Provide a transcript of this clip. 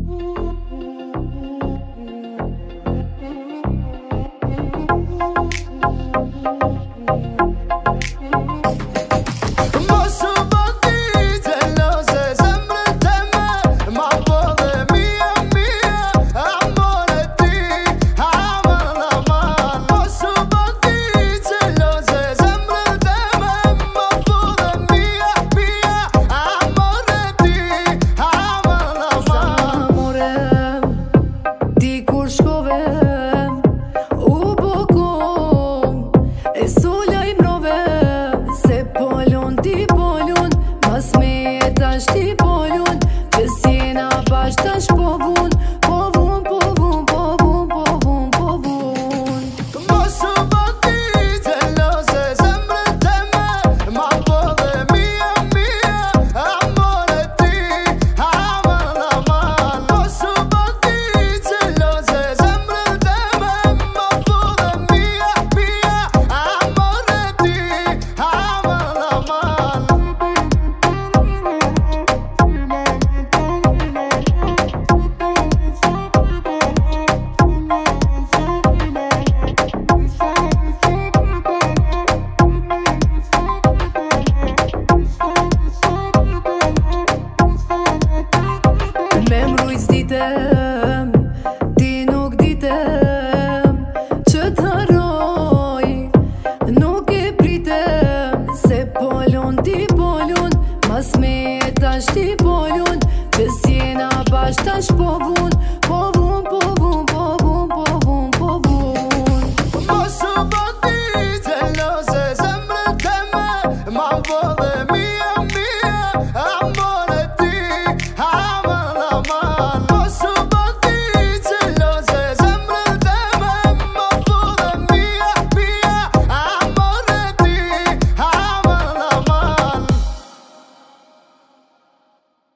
Ti nuk ditem që t'harroj, nuk e pritem se polun ti polun, mas me tash ti polun, që s'jena bash tash po vun.